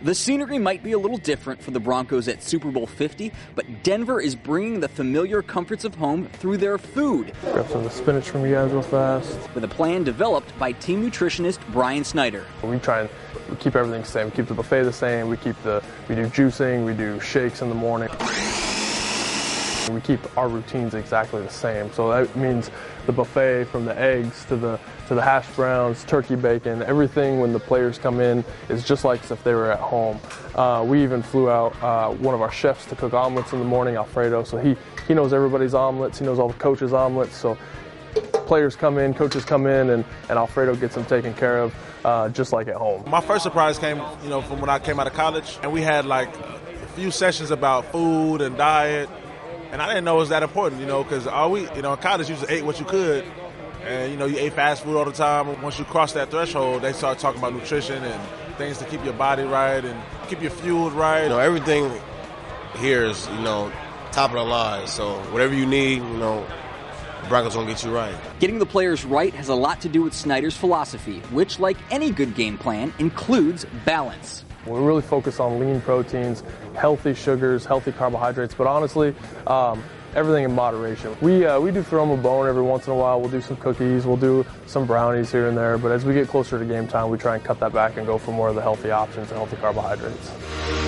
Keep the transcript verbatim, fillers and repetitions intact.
The scenery might be a little different for the Broncos at Super Bowl fifty, but Denver is bringing the familiar comforts of home through their food. Grab some of the spinach from you guys real fast. With a plan developed by team nutritionist Brian Snyder. We try and we keep everything the same. We keep the buffet the same. We keep the we do juicing. We do shakes in the morning. We keep our routines exactly the same. So that means the buffet, from the eggs to the to the hash browns, turkey bacon, everything when the players come in is just like as if they were at home. Uh, we even flew out uh, one of our chefs to cook omelets in the morning, Alfredo. So he, he knows everybody's omelets. He knows all the coaches' omelets. So players come in, coaches come in, and, and Alfredo gets them taken care of uh, just like at home. My first surprise came, you know, from when I came out of college, and we had like a few sessions about food and diet. And I didn't know it was that important, you know, because all we, you know, in college you just ate what you could. And, you know, you ate fast food all the time. Once you cross that threshold, they start talking about nutrition and things to keep your body right and keep you fueled right. You know, everything here is, you know, top of the line. So whatever you need, you know, the Broncos going to get you right. Getting the players right has a lot to do with Snyder's philosophy, which, like any good game plan, includes balance. We really focus on lean proteins, healthy sugars, healthy carbohydrates, but honestly, um, everything in moderation. We uh, we do throw them a bone every once in a while. We'll do some cookies, we'll do some brownies here and there, but as we get closer to game time, we try and cut that back and go for more of the healthy options and healthy carbohydrates.